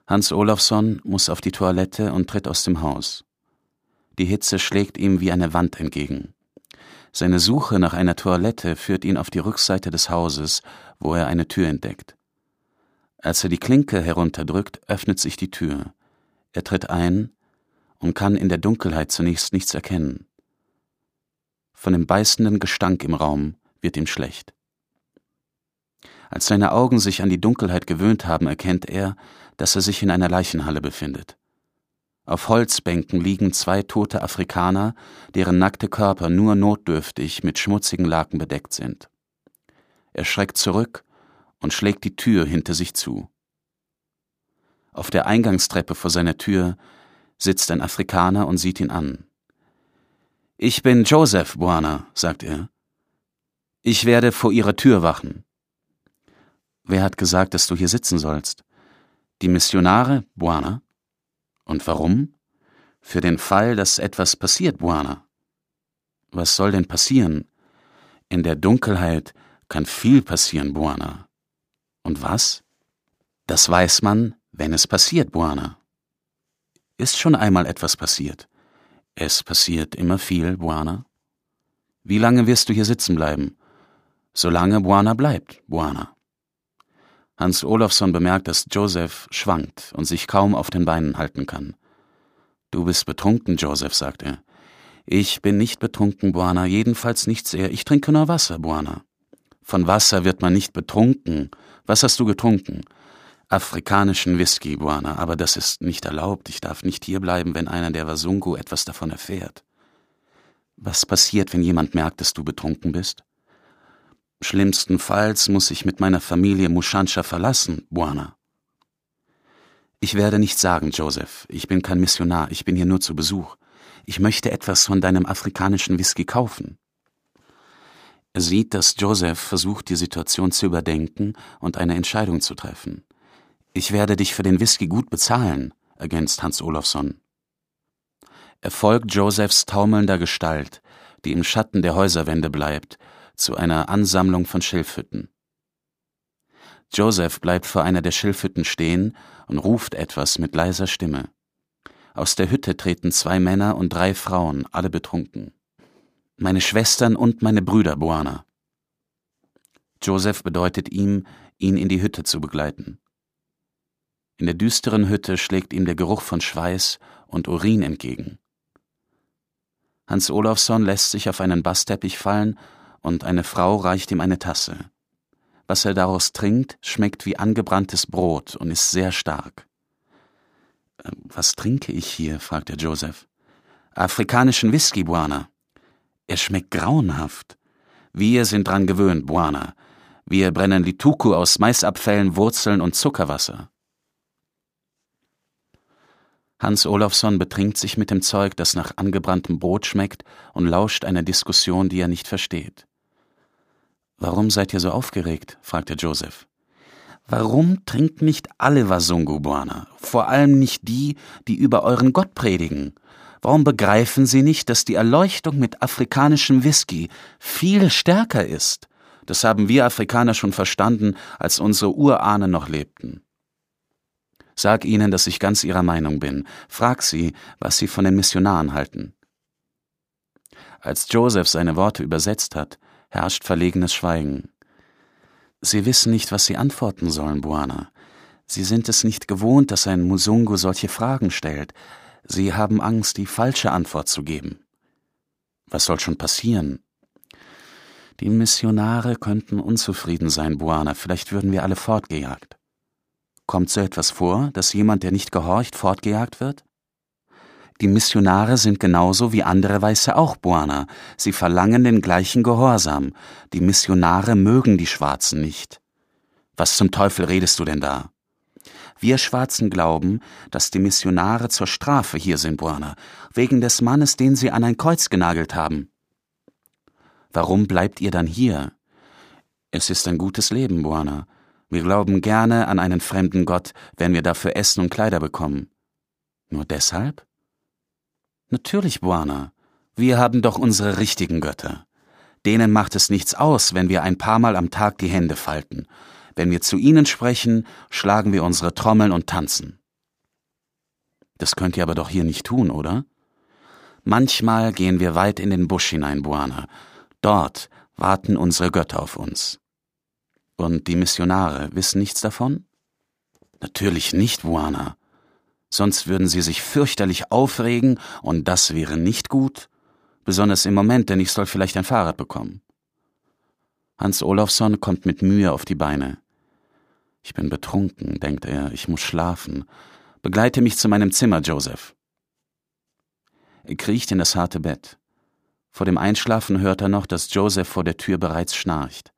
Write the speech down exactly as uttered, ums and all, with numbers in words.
Hans Olafsson muss auf die Toilette und tritt aus dem Haus. Die Hitze schlägt ihm wie eine Wand entgegen. Seine Suche nach einer Toilette führt ihn auf die Rückseite des Hauses, wo er eine Tür entdeckt. Als er die Klinke herunterdrückt, öffnet sich die Tür. Er tritt ein und kann in der Dunkelheit zunächst nichts erkennen. Von dem beißenden Gestank im Raum wird ihm schlecht. Als seine Augen sich an die Dunkelheit gewöhnt haben, erkennt er, dass er sich in einer Leichenhalle befindet. Auf Holzbänken liegen zwei tote Afrikaner, deren nackte Körper nur notdürftig mit schmutzigen Laken bedeckt sind. Er schreckt zurück und schlägt die Tür hinter sich zu. Auf der Eingangstreppe vor seiner Tür sitzt ein Afrikaner und sieht ihn an. »Ich bin Joseph, Bwana«, sagt er. »Ich werde vor Ihrer Tür wachen.« »Wer hat gesagt, dass du hier sitzen sollst?« »Die Missionare, Bwana.« »Und warum?« »Für den Fall, dass etwas passiert, Bwana.« »Was soll denn passieren?« »In der Dunkelheit kann viel passieren, Bwana.« »Und was?« »Das weiß man, wenn es passiert, Bwana.« »Ist schon einmal etwas passiert?« »Es passiert immer viel, Bwana.« »Wie lange wirst du hier sitzen bleiben?« »Solange Bwana bleibt, Bwana.« Hans Olafsson bemerkt, dass Joseph schwankt und sich kaum auf den Beinen halten kann. »Du bist betrunken, Joseph«, sagt er. »Ich bin nicht betrunken, Bwana, jedenfalls nicht sehr. Ich trinke nur Wasser, Bwana.« »Von Wasser wird man nicht betrunken. Was hast du getrunken?« »Afrikanischen Whisky, Bwana, aber das ist nicht erlaubt. Ich darf nicht hierbleiben, wenn einer der Wasungu etwas davon erfährt.« »Was passiert, wenn jemand merkt, dass du betrunken bist?« »Schlimmstenfalls muss ich mit meiner Familie Mushansha verlassen, Bwana.« »Ich werde nichts sagen, Joseph. Ich bin kein Missionar, ich bin hier nur zu Besuch. Ich möchte etwas von deinem afrikanischen Whisky kaufen.« Er sieht, dass Joseph versucht, die Situation zu überdenken und eine Entscheidung zu treffen. »Ich werde dich für den Whisky gut bezahlen«, ergänzt Hans Olafsson. Er folgt Josephs taumelnder Gestalt, die im Schatten der Häuserwände bleibt, zu einer Ansammlung von Schilfhütten. Joseph bleibt vor einer der Schilfhütten stehen und ruft etwas mit leiser Stimme. Aus der Hütte treten zwei Männer und drei Frauen, alle betrunken. »Meine Schwestern und meine Brüder, Bwana.« Joseph bedeutet ihm, ihn in die Hütte zu begleiten. In der düsteren Hütte schlägt ihm der Geruch von Schweiß und Urin entgegen. Hans Olafsson lässt sich auf einen Bassteppich fallen und eine Frau reicht ihm eine Tasse. Was er daraus trinkt, schmeckt wie angebranntes Brot und ist sehr stark. »Was trinke ich hier?« fragt er Joseph. »Afrikanischen Whisky, Bwana.« »Er schmeckt grauenhaft.« »Wir sind dran gewöhnt, Bwana. Wir brennen Lituku aus Maisabfällen, Wurzeln und Zuckerwasser.« Hans Olafsson betrinkt sich mit dem Zeug, das nach angebranntem Brot schmeckt, und lauscht einer Diskussion, die er nicht versteht. »Warum seid ihr so aufgeregt?« fragt er Joseph. »Warum trinken nicht alle Wasungu, Bwana? Vor allem nicht die, die über euren Gott predigen? Warum begreifen sie nicht, dass die Erleuchtung mit afrikanischem Whisky viel stärker ist? Das haben wir Afrikaner schon verstanden, als unsere Urahnen noch lebten. Sag ihnen, dass ich ganz ihrer Meinung bin. Frag sie, was sie von den Missionaren halten.« Als Joseph seine Worte übersetzt hat, herrscht verlegenes Schweigen. »Sie wissen nicht, was sie antworten sollen, Bwana. Sie sind es nicht gewohnt, dass ein Musungu solche Fragen stellt. Sie haben Angst, die falsche Antwort zu geben.« »Was soll schon passieren?« »Die Missionare könnten unzufrieden sein, Bwana. Vielleicht würden wir alle fortgejagt.« »Kommt so etwas vor, dass jemand, der nicht gehorcht, fortgejagt wird?« »Die Missionare sind genauso wie andere Weiße auch, Bwana. Sie verlangen den gleichen Gehorsam. Die Missionare mögen die Schwarzen nicht.« »Was zum Teufel redest du denn da?« »Wir Schwarzen glauben, dass die Missionare zur Strafe hier sind, Bwana, wegen des Mannes, den sie an ein Kreuz genagelt haben.« »Warum bleibt ihr dann hier?« »Es ist ein gutes Leben, Bwana. Wir glauben gerne an einen fremden Gott, wenn wir dafür Essen und Kleider bekommen.« »Nur deshalb?« »Natürlich, Bwana. Wir haben doch unsere richtigen Götter. Denen macht es nichts aus, wenn wir ein paar Mal am Tag die Hände falten. Wenn wir zu ihnen sprechen, schlagen wir unsere Trommeln und tanzen.« Das könnt ihr aber doch hier nicht tun, oder? Manchmal gehen wir weit in den Busch hinein, Bwana. Dort warten unsere Götter auf uns. Und die Missionare wissen nichts davon? Natürlich nicht, Bwana. Sonst würden sie sich fürchterlich aufregen und das wäre nicht gut. Besonders im Moment, denn ich soll vielleicht ein Fahrrad bekommen. Hans Olafsson kommt mit Mühe auf die Beine. Ich bin betrunken, denkt er, ich muss schlafen. Begleite mich zu meinem Zimmer, Joseph. Er kriecht in das harte Bett. Vor dem Einschlafen hört er noch, dass Joseph vor der Tür bereits schnarcht.